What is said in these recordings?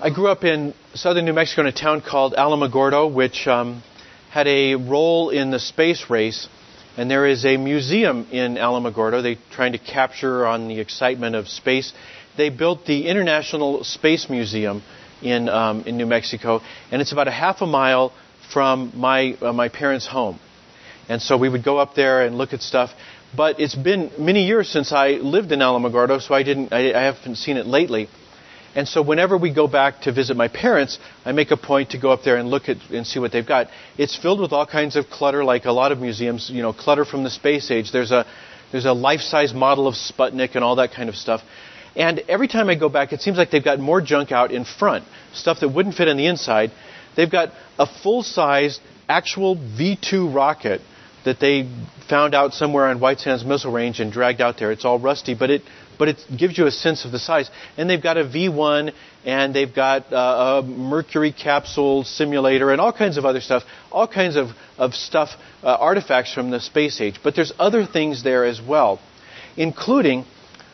I grew up in southern New Mexico in a town called Alamogordo, which had a role in the space race. And there is a museum in Alamogordo. They're trying to capture on the excitement of space. They built the International Space Museum in New Mexico, and it's about a half a mile from my parents' home. And so we would go up there and look at stuff. But it's been many years since I lived in Alamogordo, so I haven't seen it lately. And so whenever we go back to visit my parents, I make a point to go up there and look at and see what they've got. It's filled with all kinds of clutter, like a lot of museums, clutter from the space age. There's a life-size model of Sputnik and all that kind of stuff. And every time I go back, it seems like they've got more junk out in front, stuff that wouldn't fit on the inside. They've got a full-size actual V-2 rocket that they found out somewhere on White Sands Missile Range and dragged out there. It's all rusty, but it gives you a sense of the size. And they've got a V1, and they've got a Mercury capsule simulator, and all kinds of other stuff, all kinds of stuff, artifacts from the space age. But there's other things there as well, including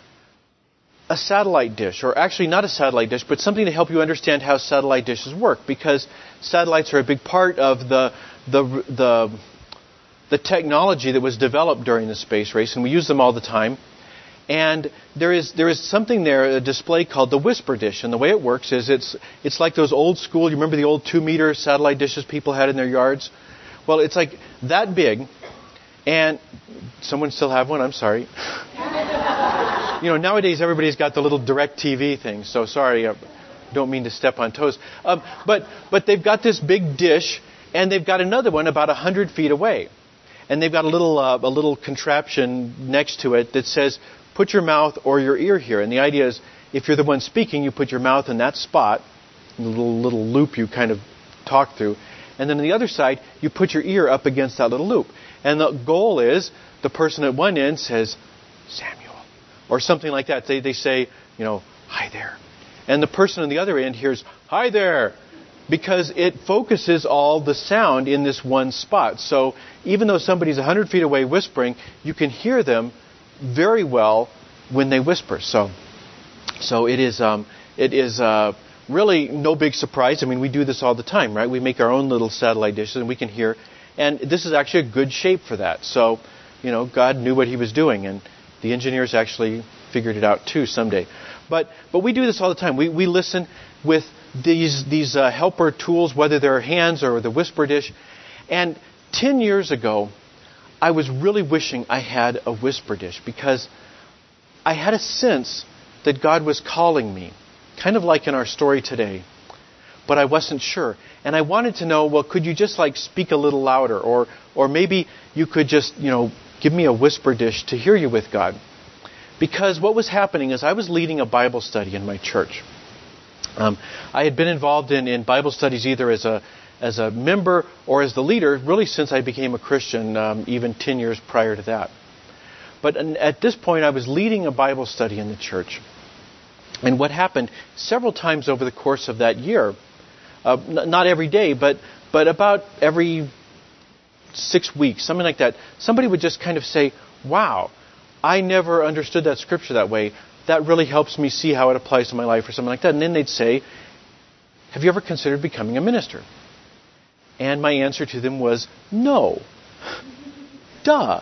a satellite dish, or actually not a satellite dish, but something to help you understand how satellite dishes work, because satellites are a big part of the technology that was developed during the space race, and we use them all the time. And there is something there, a display called the Whisper Dish. And the way it works is it's like those old school, you remember the old 2-meter satellite dishes people had in their yards? Well, it's like that big. And someone still have one? I'm sorry. Nowadays everybody's got the little direct TV thing. So sorry, I don't mean to step on toes. But they've got this big dish, and they've got another one about 100 feet away. And they've got a little contraption next to it that says, put your mouth or your ear here. And the idea is, if you're the one speaking, you put your mouth in that spot, the little loop you kind of talk through. And then on the other side, you put your ear up against that little loop. And the goal is, the person at one end says, Samuel, or something like that. They say, hi there. And the person on the other end hears, hi there, because it focuses all the sound in this one spot. So even though somebody's 100 feet away whispering, you can hear them very well when they whisper. So it is really no big surprise. I mean, we do this all the time, right? We make our own little satellite dishes, and we can hear. And this is actually a good shape for that. So, God knew what He was doing, and the engineers actually figured it out too someday. But we do this all the time. We listen with these helper tools, whether they're hands or the Whisper Dish. And 10 years ago, I was really wishing I had a Whisper Dish, because I had a sense that God was calling me, kind of like in our story today, but I wasn't sure. And I wanted to know, well, could you just speak a little louder, or maybe you could just, give me a Whisper Dish to hear you with God. Because what was happening is I was leading a Bible study in my church. I had been involved in Bible studies either as a member or as the leader, really since I became a Christian, even 10 years prior to that. But at this point, I was leading a Bible study in the church. And what happened several times over the course of that year, not every day, but about every 6 weeks, something like that, somebody would just kind of say, wow, I never understood that scripture that way. That really helps me see how it applies to my life, or something like that. And then they'd say, have you ever considered becoming a minister? And my answer to them was, no. Duh.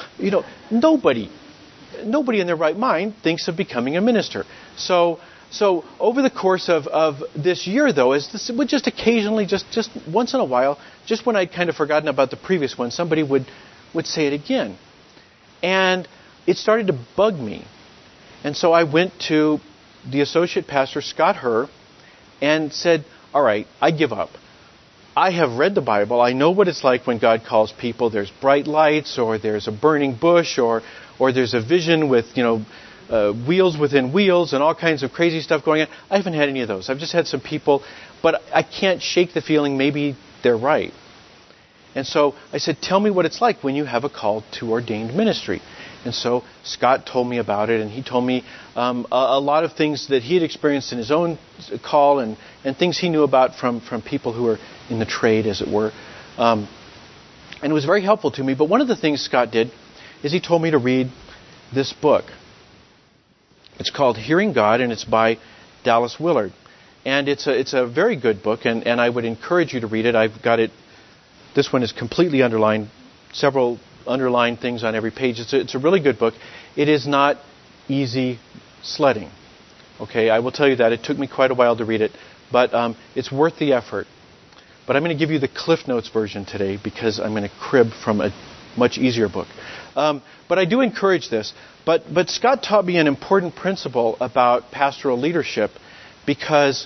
Nobody in their right mind thinks of becoming a minister. So over the course of this year, though, this would just occasionally, just once in a while, just when I'd kind of forgotten about the previous one, somebody would say it again. And it started to bug me. And so I went to the associate pastor, Scott Herr, and said, all right, I give up. I have read the Bible. I know what it's like when God calls people. There's bright lights, or there's a burning bush, or there's a vision with, wheels within wheels and all kinds of crazy stuff going on. I haven't had any of those. I've just had some people, but I can't shake the feeling maybe they're right. And so I said, tell me what it's like when you have a call to ordained ministry. And so Scott told me about it, and he told me a lot of things that he had experienced in his own call, and things he knew about from people who are in the trade, as it were. And it was very helpful to me. But one of the things Scott did is he told me to read this book. It's called Hearing God, and it's by Dallas Willard. And it's a very good book, and I would encourage you to read it. I've got it. This one is completely underlined, several underlined things on every page. It's a really good book. It is not easy sledding. Okay, I will tell you that. It took me quite a while to read it, but it's worth the effort. But I'm going to give you the Cliff Notes version today because I'm going to crib from a much easier book. But I do encourage this. But Scott taught me an important principle about pastoral leadership because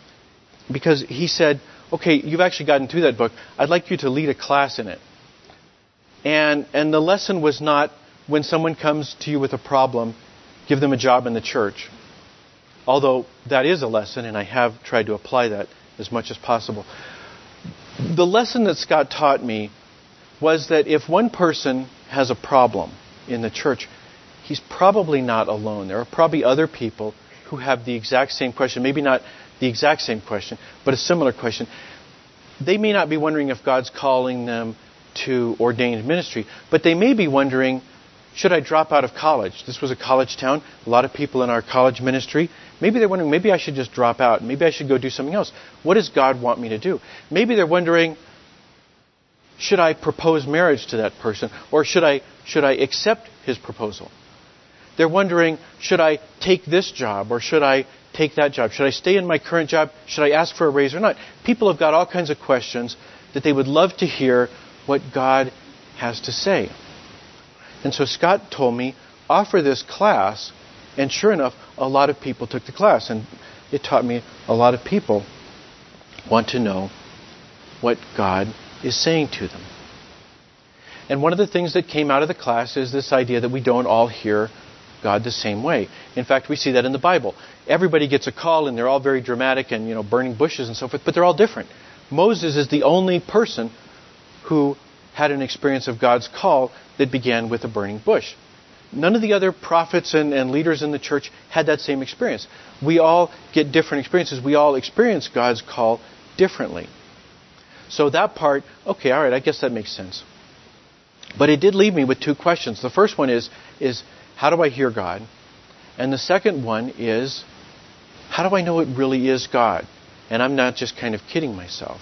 he said, okay, you've actually gotten through that book. I'd like you to lead a class in it. And the lesson was not when someone comes to you with a problem, give them a job in the church. Although that is a lesson, and I have tried to apply that as much as possible. The lesson that Scott taught me was that if one person has a problem in the church, he's probably not alone. There are probably other people who have the exact same question. Maybe not the exact same question, but a similar question. They may not be wondering if God's calling them to ordained ministry, but they may be wondering, should I drop out of college? This was a college town. A lot of people in our college ministry. Maybe they're wondering, maybe I should just drop out. Maybe I should go do something else. What does God want me to do? Maybe they're wondering, should I propose marriage to that person? Or should I accept his proposal? They're wondering, should I take this job or should I take that job? Should I stay in my current job? Should I ask for a raise or not? People have got all kinds of questions that they would love to hear what God has to say. And so Scott told me, offer this class, and sure enough, a lot of people took the class. And it taught me a lot of people want to know what God is saying to them. And one of the things that came out of the class is this idea that we don't all hear God the same way. In fact, we see that in the Bible. Everybody gets a call, and they're all very dramatic and, burning bushes and so forth, but they're all different. Moses is the only person who had an experience of God's call that began with a burning bush. None of the other prophets and leaders in the church had that same experience. We all get different experiences. We all experience God's call differently. So that part, okay, all right, I guess that makes sense. But it did leave me with two questions. The first one is how do I hear God? And the second one is, how do I know it really is God? And I'm not just kind of kidding myself.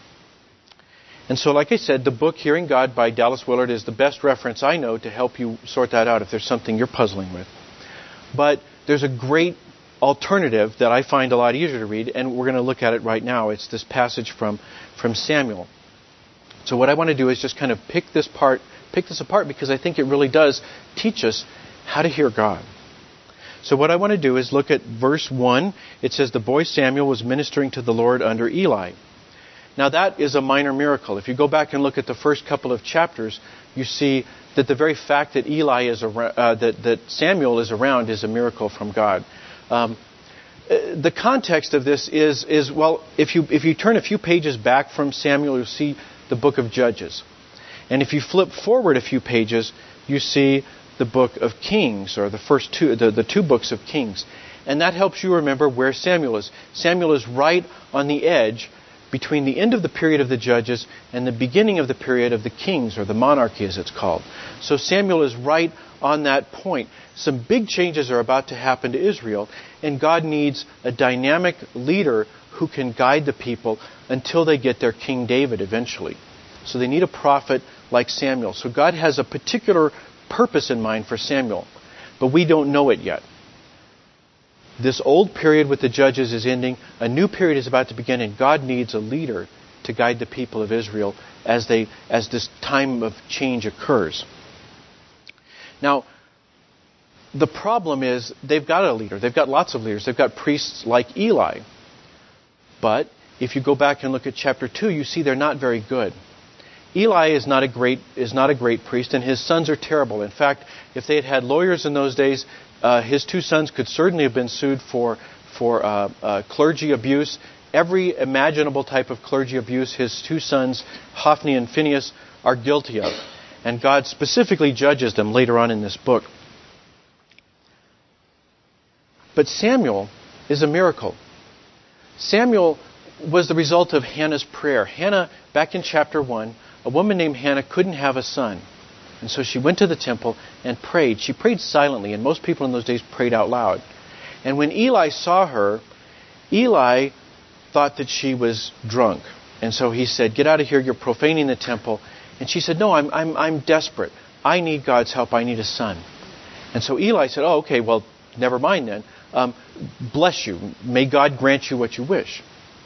And so, like I said, the book Hearing God by Dallas Willard is the best reference I know to help you sort that out if there's something you're puzzling with. But there's a great alternative that I find a lot easier to read, and we're going to look at it right now. It's this passage from Samuel. So what I want to do is just kind of pick this apart because I think it really does teach us how to hear God. So what I want to do is look at verse 1. It says, the boy Samuel was ministering to the Lord under Eli. Now that is a minor miracle. If you go back and look at the first couple of chapters, you see that the very fact that that Samuel is around is a miracle from God. The context of this is well, if you turn a few pages back from Samuel, you'll see the book of Judges, and if you flip forward a few pages, you see the book of Kings, or the two books of Kings, and that helps you remember where Samuel is. Samuel is right on the edge between the end of the period of the Judges and the beginning of the period of the Kings, or the monarchy as it's called. So Samuel is right on that point. Some big changes are about to happen to Israel, and God needs a dynamic leader who can guide the people until they get their King David eventually. So they need a prophet like Samuel. So God has a particular purpose in mind for Samuel, but we don't know it yet. This old period with the Judges is ending. A new period is about to begin, and God needs a leader to guide the people of Israel as this time of change occurs. Now, the problem is they've got a leader. They've got lots of leaders. They've got priests like Eli. But if you go back and look at chapter 2, you see they're not very good. Eli is not a great priest, and his sons are terrible. In fact, if they had had lawyers in those days, his two sons could certainly have been sued for clergy abuse. Every imaginable type of clergy abuse his two sons, Hophni and Phinehas, are guilty of. And God specifically judges them later on in this book. But Samuel is a miracle. Samuel was the result of Hannah's prayer. Hannah, back in chapter 1, a woman named Hannah couldn't have a son. And so she went to the temple and prayed. She prayed silently, and most people in those days prayed out loud. And when Eli saw her, Eli thought that she was drunk. And so he said, "Get out of here, you're profaning the temple." And she said, "No, I'm desperate. I need God's help. I need a son." And so Eli said, "Oh, okay, well, never mind then. Bless you. May God grant you what you wish."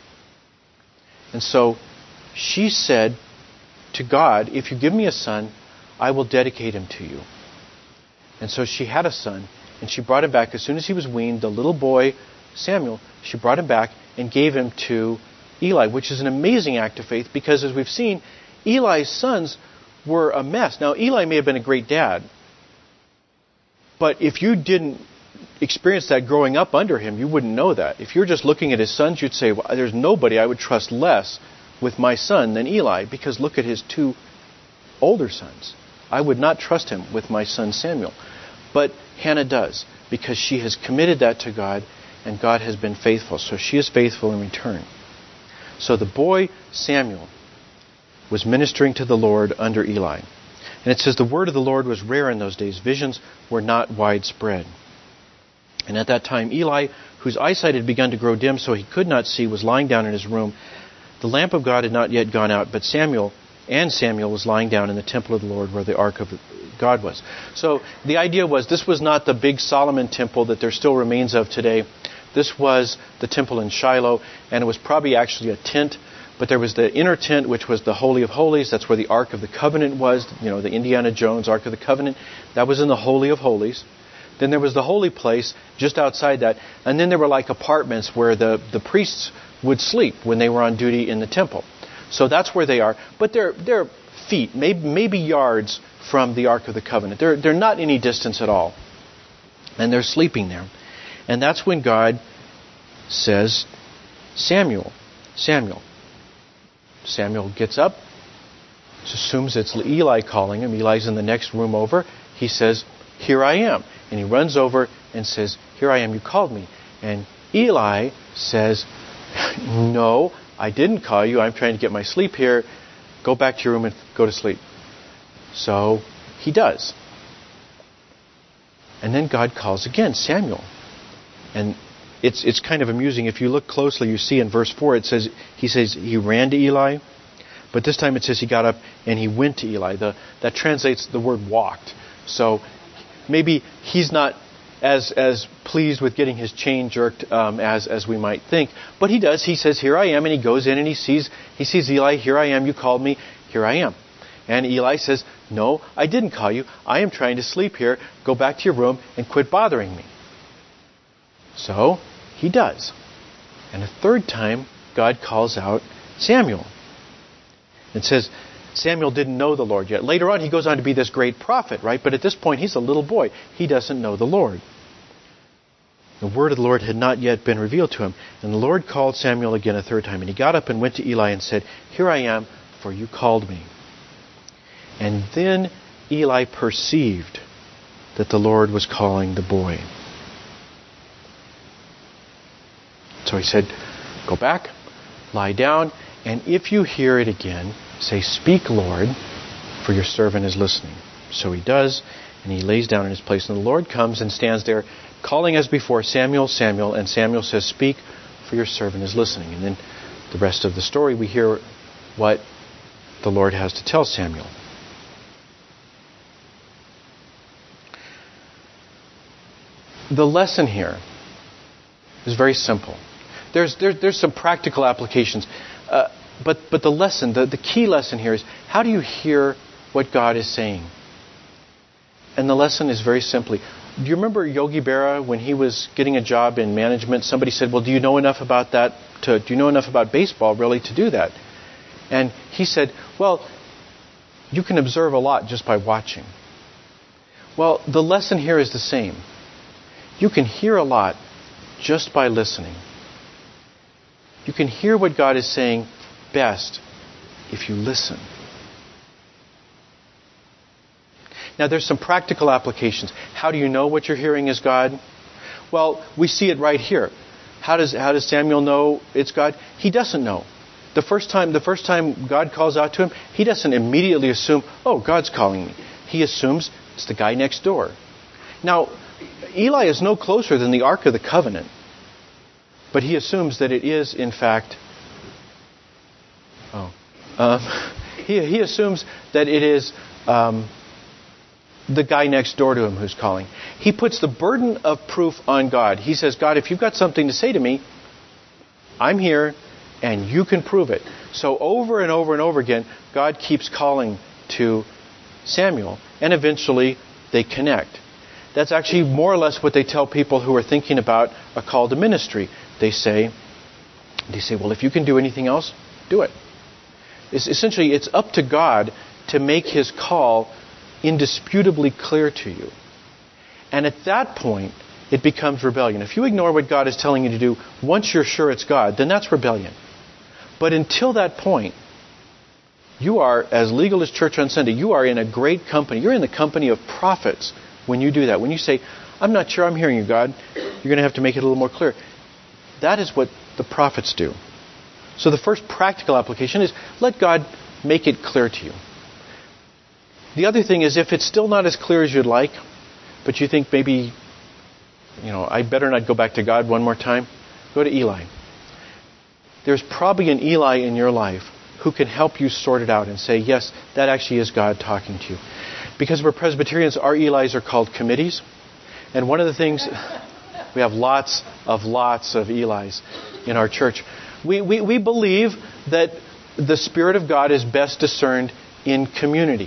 And so she said to God, "If you give me a son, I will dedicate him to you." And so she had a son, and she brought him back. As soon as he was weaned, the little boy, Samuel, she brought him back and gave him to Eli, which is an amazing act of faith because, as we've seen, Eli's sons were a mess. Now, Eli may have been a great dad, but if you didn't experience that growing up under him, you wouldn't know that. If you're just looking at his sons, you'd say, "Well, there's nobody I would trust less with my son than Eli, because look at his two older sons. I would not trust him with my son Samuel." But Hannah does, because she has committed that to God, and God has been faithful. So she is faithful in return. So the boy Samuel was ministering to the Lord under Eli. And it says the word of the Lord was rare in those days. Visions were not widespread. And at that time Eli, whose eyesight had begun to grow dim so he could not see, was lying down in his room. The lamp of God had not yet gone out, but Samuel was lying down in the temple of the Lord where the ark of God was. So the idea was, this was not the big Solomon temple that there still remains of today. This was the temple in Shiloh, and it was probably actually a tent. But there was the inner tent, which was the Holy of Holies. That's where the Ark of the Covenant was. You know, the Indiana Jones Ark of the Covenant. That was in the Holy of Holies. Then there was the holy place just outside that. And then there were like apartments where the priests would sleep when they were on duty in the temple. So that's where they are. But they're feet, maybe yards from the Ark of the Covenant. They're not any distance at all. And they're sleeping there. And that's when God says, "Samuel, Samuel." Samuel gets up, assumes it's Eli calling him. Eli's in the next room over. He says, "Here I am." And he runs over and says, "Here I am, you called me." And Eli says, "No, I didn't call you. I'm trying to get my sleep here. Go back to your room and go to sleep." So he does. And then God calls again, "Samuel." And it's kind of amusing. If you look closely, you see in verse 4, he says he ran to Eli. But this time it says he got up and he went to Eli. That translates the word walked. So maybe he's not as pleased with getting his chain jerked as we might think. But he does. He says, "Here I am." And he goes in and he sees Eli. "Here I am. You called me. Here I am." And Eli says, "No, I didn't call you. I am trying to sleep here. Go back to your room and quit bothering me." So he does. And a third time, God calls out Samuel. It says Samuel didn't know the Lord yet. Later on, he goes on to be this great prophet, right? But at this point, he's a little boy. He doesn't know the Lord. The word of the Lord had not yet been revealed to him. And the Lord called Samuel again a third time. And he got up and went to Eli and said, "Here I am, for you called me." And then Eli perceived that the Lord was calling the boy. So he said, "Go back, lie down, and if you hear it again, say, 'Speak, Lord, for your servant is listening.'" So he does, and he lays down in his place. And the Lord comes and stands there, calling as before, "Samuel, Samuel." And Samuel says, "Speak, for your servant is listening." And then the rest of the story, we hear what the Lord has to tell Samuel. The lesson here is very simple. There's some practical applications. But the lesson, the key lesson here is, how do you hear what God is saying? And the lesson is very simply, do you remember Yogi Berra when he was getting a job in management? Somebody said, "Well, do you know enough about that? Do you know enough about baseball really to do that?" And he said, "Well, you can observe a lot just by watching." Well, the lesson here is the same. You can hear a lot just by listening. You can hear what God is saying best if you listen. Now, there's some practical applications. How do you know what you're hearing is God? Well, we see it right here. How does Samuel know it's God? He doesn't know. The first time God calls out to him, he doesn't immediately assume, "Oh, God's calling me." He assumes it's the guy next door. Now, Eli is no closer than the Ark of the Covenant. But he assumes that it is, in fact... He assumes that it is the guy next door to him who's calling. He puts the burden of proof on God. He says, God, if you've got something to say to me, I'm here, and you can prove it. So over and over and over again, God keeps calling to Samuel, and eventually they connect. That's actually more or less what they tell people who are thinking about a call to ministry. They say, well, if you can do anything else, do it. Essentially, it's up to God to make His call indisputably clear to you. And at that point, it becomes rebellion. If you ignore what God is telling you to do, once you're sure it's God, then that's rebellion. But until that point, you are, as legal as Church on Sunday, you are in a great company. You're in the company of prophets when you do that. When you say, I'm not sure I'm hearing you, God, you're going to have to make it a little more clear. That is what the prophets do. So the first practical application is let God make it clear to you. The other thing is if it's still not as clear as you'd like, but you think maybe, I better not go back to God one more time, go to Eli. There's probably an Eli in your life who can help you sort it out and say, yes, that actually is God talking to you. Because we're Presbyterians, our Elis are called committees. And one of the things, we have lots of Elis in our church. We believe that the Spirit of God is best discerned in community.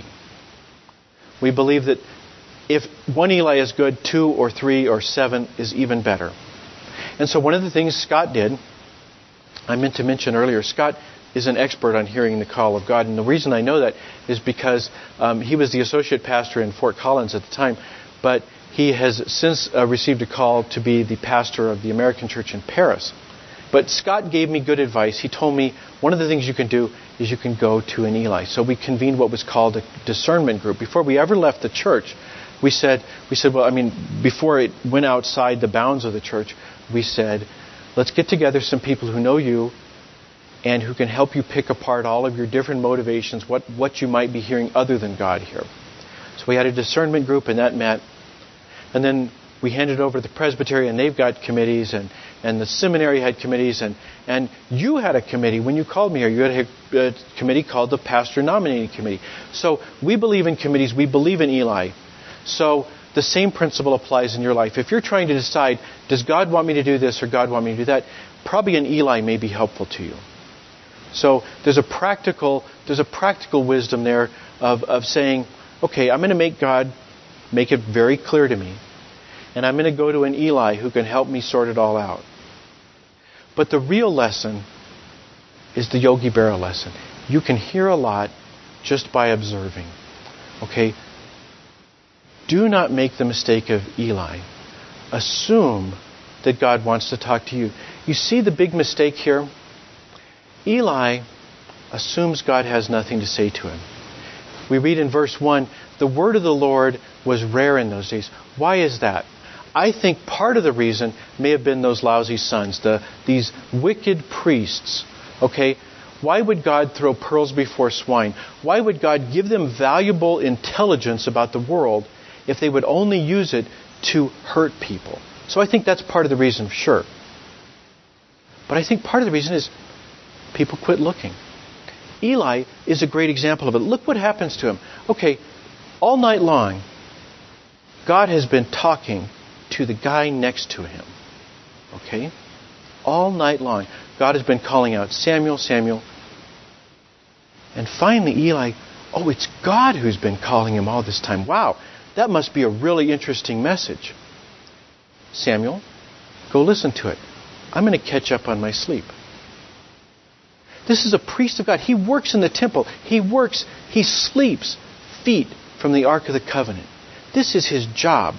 We believe that if one Eli is good, 2 or 3 or 7 is even better. And so one of the things Scott did, I meant to mention earlier, Scott is an expert on hearing the call of God. And the reason I know that is because he was the associate pastor in Fort Collins at the time, but he has since received a call to be the pastor of the American Church in Paris. But Scott gave me good advice. He told me one of the things you can do is you can go to an Eli. So we convened what was called a discernment group. Before we ever left the church, we said, before it went outside the bounds of the church, we said, let's get together some people who know you and who can help you pick apart all of your different motivations, what you might be hearing other than God here. So we had a discernment group, and that met. And then we handed over to the Presbytery, and they've got committees, and the seminary had committees, and you had a committee. When you called me here, you had a committee called the Pastor Nominating Committee. So we believe in committees. We believe in Eli. So the same principle applies in your life. If you're trying to decide, does God want me to do this or God want me to do that, probably an Eli may be helpful to you. So there's a practical wisdom there of saying, okay, I'm going to make God make it very clear to me. And I'm going to go to an Eli who can help me sort it all out. But the real lesson is the Yogi Berra lesson. You can hear a lot just by observing. Okay? Do not make the mistake of Eli. Assume that God wants to talk to you. You see the big mistake here? Eli assumes God has nothing to say to him. We read in verse 1, the word of the Lord was rare in those days. Why is that? I think part of the reason may have been those lousy sons, these wicked priests. Okay? Why would God throw pearls before swine? Why would God give them valuable intelligence about the world if they would only use it to hurt people? So I think that's part of the reason, sure. But I think part of the reason is people quit looking. Eli is a great example of it. Look what happens to him. Okay, all night long, God has been talking to the guy next to him. Okay? All night long, God has been calling out, Samuel, Samuel. And finally, Eli, it's God who's been calling him all this time. Wow, that must be a really interesting message. Samuel, go listen to it. I'm going to catch up on my sleep. This is a priest of God. He works in the temple. He sleeps feet from the Ark of the Covenant. This is his job.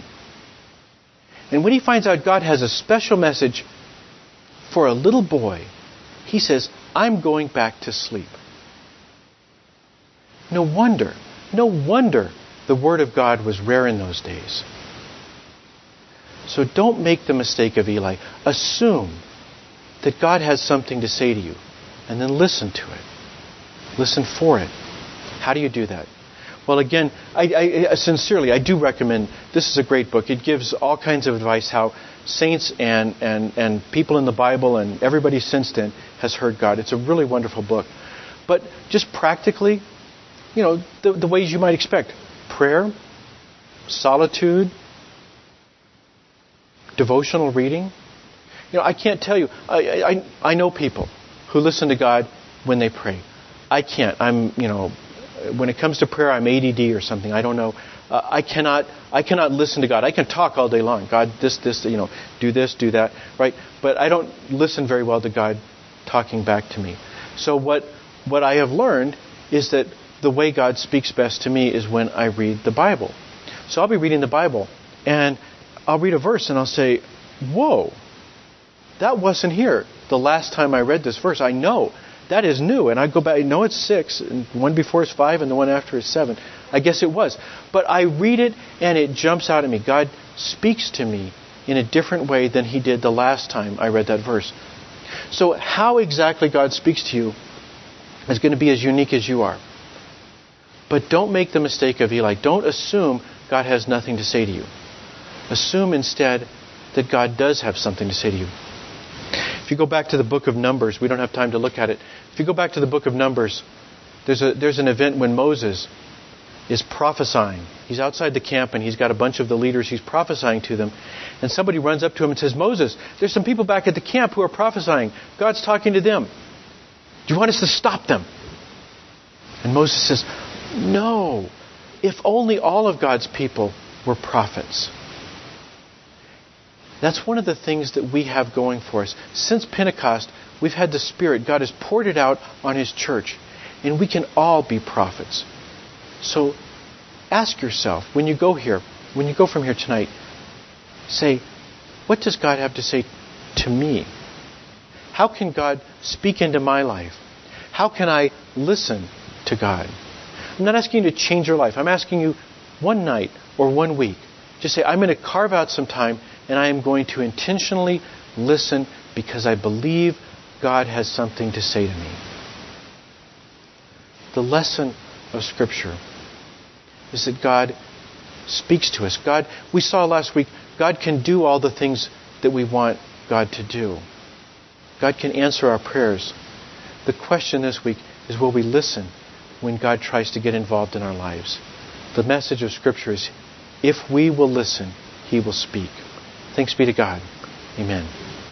And when he finds out God has a special message for a little boy, he says, I'm going back to sleep. No wonder the Word of God was rare in those days. So don't make the mistake of Eli. Assume that God has something to say to you, and then listen to it. Listen for it. How do you do that? Well, again, I sincerely do recommend, this is a great book. It gives all kinds of advice how saints and people in the Bible and everybody since then has heard God. It's a really wonderful book. But just practically, the ways you might expect. Prayer, solitude, devotional reading. I can't tell you. I know people who listen to God when they pray. I can't. When it comes to prayer, I'm ADD or something. I don't know. I cannot listen to God. I can talk all day long. God, this, do this, do that, right? But I don't listen very well to God talking back to me. So what I have learned is that the way God speaks best to me is when I read the Bible. So I'll be reading the Bible, and I'll read a verse, and I'll say, whoa, that wasn't here the last time I read this verse. I know that is new. And I go back, no, it's 6, and the one before is 5, and the one after is 7. I guess it was. But I read it, and it jumps out at me. God speaks to me in a different way than He did the last time I read that verse. So how exactly God speaks to you is going to be as unique as you are. But don't make the mistake of Eli. Don't assume God has nothing to say to you. Assume instead that God does have something to say to you. If you go back to the book of Numbers, we don't have time to look at it. If you go back to the book of Numbers, there's an event when Moses is prophesying. He's outside the camp and he's got a bunch of the leaders. He's prophesying to them. And somebody runs up to him and says, Moses, there's some people back at the camp who are prophesying. God's talking to them. Do you want us to stop them? And Moses says, no. If only all of God's people were prophets. That's one of the things that we have going for us. Since Pentecost, we've had the Spirit. God has poured it out on His church. And we can all be prophets. So ask yourself, when you go from here tonight, say, what does God have to say to me? How can God speak into my life? How can I listen to God? I'm not asking you to change your life. I'm asking you one night or 1 week. Just say, I'm going to carve out some time and I am going to intentionally listen because I believe God has something to say to me. The lesson of Scripture is that God speaks to us. We saw last week, God can do all the things that we want God to do. God can answer our prayers. The question this week is, will we listen when God tries to get involved in our lives? The message of Scripture is, if we will listen, He will speak. Thanks be to God. Amen.